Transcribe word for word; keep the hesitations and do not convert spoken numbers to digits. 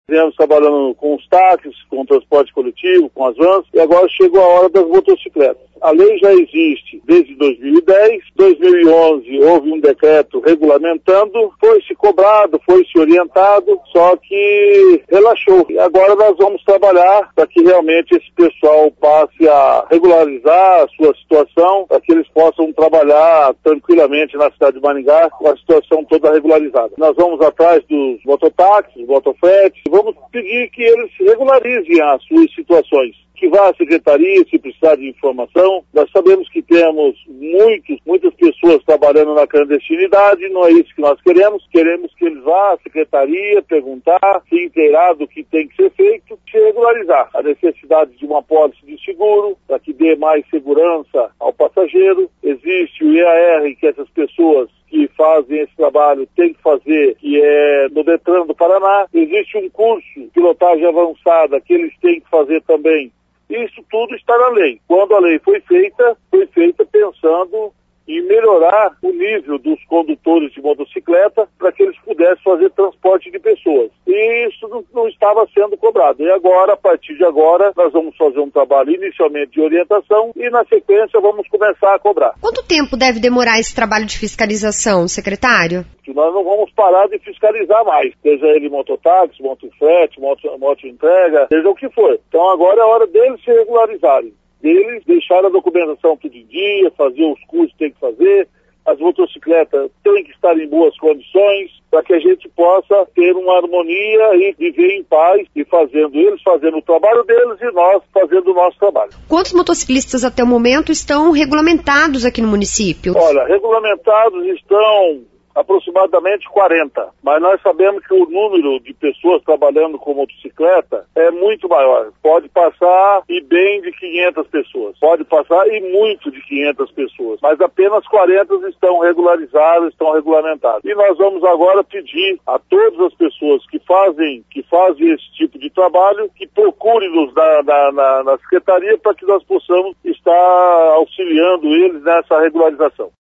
Viemos trabalhando com os táxis, com o transporte coletivo, com as vans, e agora chegou a hora das motocicletas. A lei já existe desde dois mil e dez, dois mil e onze houve um decreto regulamentando, foi-se cobrado, foi-se orientado, só que relaxou. E agora nós vamos trabalhar para que realmente esse pessoal passe a regularizar a sua situação, para que eles possam trabalhar tranquilamente na cidade de Maringá com a situação toda regularizada. Nós vamos atrás dos mototáxis, motofretes, e vamos pedir que eles regularizem as suas situações. Que vá à secretaria se precisar de informação. Nós sabemos que temos muitos, muitas pessoas trabalhando na clandestinidade, não é isso que nós queremos. Queremos que eles vá à secretaria perguntar, se inteirar do que tem que ser feito, se regularizar. A necessidade de uma pólice de seguro, para que dê mais segurança ao passageiro. Existe o I A R, que essas pessoas que fazem esse trabalho têm que fazer, que é no Detran do Paraná. Existe um curso de pilotagem avançada que eles têm que fazer também. Isso tudo está na lei. Quando a lei foi feita, foi feita pensando em melhorar o nível dos condutores de motocicleta para que eles pudessem fazer transporte de pessoas. E isso não, não estava sendo cobrado. E agora, a partir de agora, nós vamos fazer um trabalho inicialmente de orientação e, na sequência, vamos começar a cobrar. Quanto tempo deve demorar esse trabalho de fiscalização, secretário? Nós não vamos parar de fiscalizar mais, seja ele mototáxi, motofrete, moto, moto entrega, seja o que for. Então agora é a hora deles se regularizarem, deles deixar a documentação tudo em dia, fazer os cursos que tem que fazer, as motocicletas têm que estar em boas condições para que a gente possa ter uma harmonia e viver em paz, e fazendo eles fazendo o trabalho deles e nós fazendo o nosso trabalho. Quantos motociclistas até o momento estão regulamentados aqui no município? Olha, regulamentados estão aproximadamente quarenta, mas nós sabemos que o número de pessoas trabalhando com motocicleta é muito maior. Pode passar e bem de quinhentas pessoas, pode passar e muito de quinhentas pessoas, mas apenas quarenta estão regularizadas, estão regulamentadas. E nós vamos agora pedir a todas as pessoas que fazem, que fazem esse tipo de trabalho, que procurem-nos na, na, na, na secretaria para que nós possamos estar auxiliando eles nessa regularização.